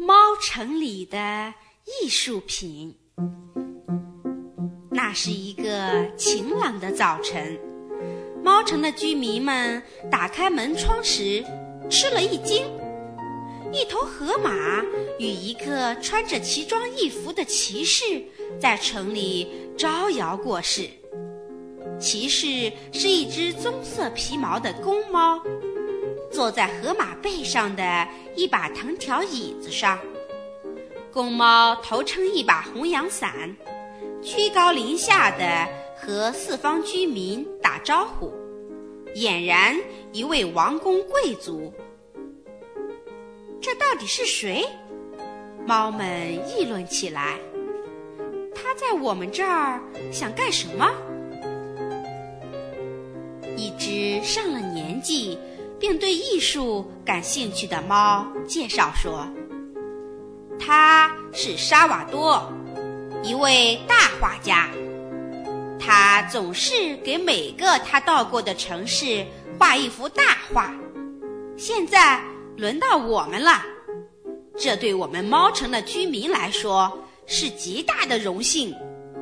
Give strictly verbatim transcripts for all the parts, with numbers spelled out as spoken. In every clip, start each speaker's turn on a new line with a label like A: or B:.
A: 猫城里的艺术品。那是一个晴朗的早晨，猫城的居民们打开门窗时吃了一惊，一头河马与一个穿着奇装异服的骑士在城里招摇过市。骑士是一只棕色皮毛的公猫，坐在河马背上的一把藤条椅子上。公猫头撑一把红阳伞，居高临下地和四方居民打招呼，俨然一位王公贵族。这到底是谁？猫们议论起来。他在我们这儿想干什么？一只上了年纪并对艺术感兴趣的猫介绍说，他是沙瓦多，一位大画家。他总是给每个他到过的城市画一幅大画。现在轮到我们了，这对我们猫城的居民来说是极大的荣幸。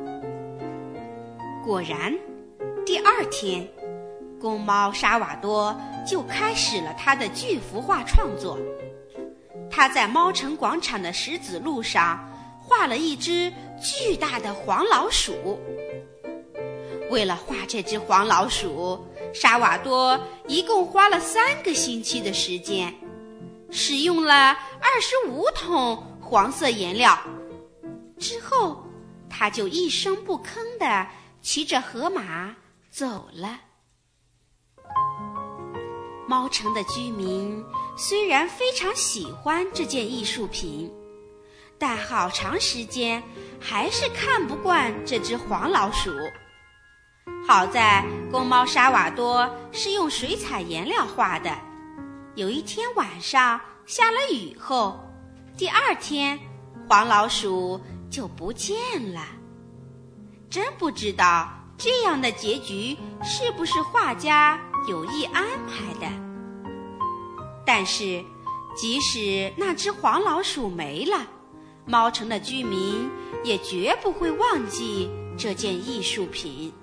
A: 果然，第二天，公猫沙瓦多就开始了他的巨幅画创作。他在猫城广场的石子路上画了一只巨大的黄老鼠。为了画这只黄老鼠，沙瓦多一共花了三个星期的时间，使用了二十五桶黄色颜料。之后，他就一声不吭地骑着河马走了。猫城的居民虽然非常喜欢这件艺术品，但好长时间还是看不惯这只黄老鼠。好在公猫沙瓦多是用水彩颜料画的，有一天晚上下了雨后，第二天黄老鼠就不见了。真不知道这样的结局是不是画家有意安排的。但是即使那只黄老鼠没了，猫城的居民也绝不会忘记这件艺术品。